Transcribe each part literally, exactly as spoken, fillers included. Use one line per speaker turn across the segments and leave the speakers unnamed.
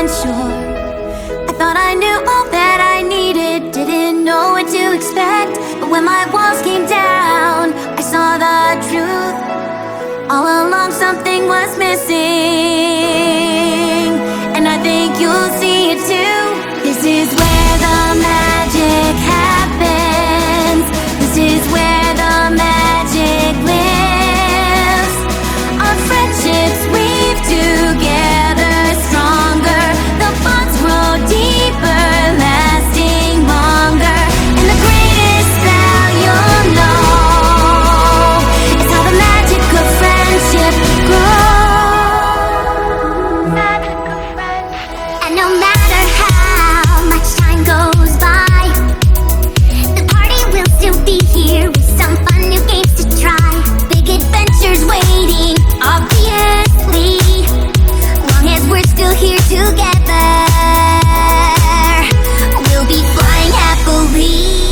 wasn't sure. I thought I knew all that I needed, didn't know what to expect. But when my walls came down, I saw the truth. All along something was missing, and I think you'll see it too. This is where the magic happens. This is where the magic lives. Our friendships weave together stronger. The bonds grow deeper, lasting longer. And the greatest spell you'll know is how the magic of friendship grows. And no matter how much time goes by, the party will still be here with some fun new games to try. Big adventures waiting, obviously, long as we're still here together. We'll be flying happily.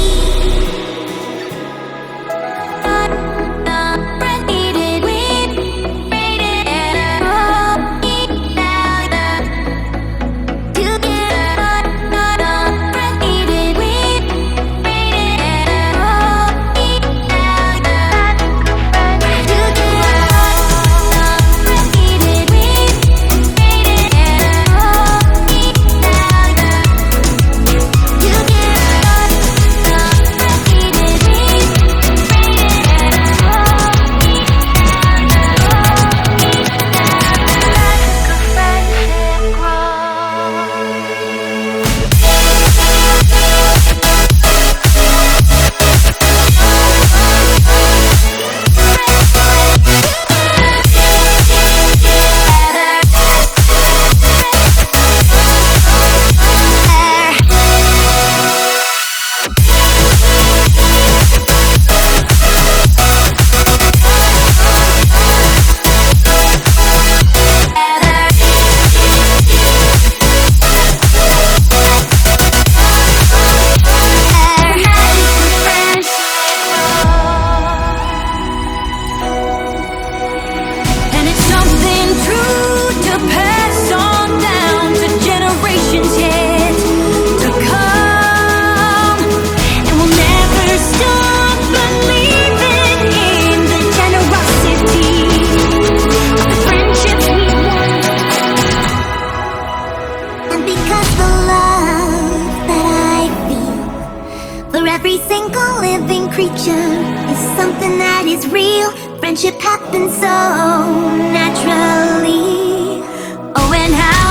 Every single living creature is something that is real. Friendship happens so naturally. Oh, and how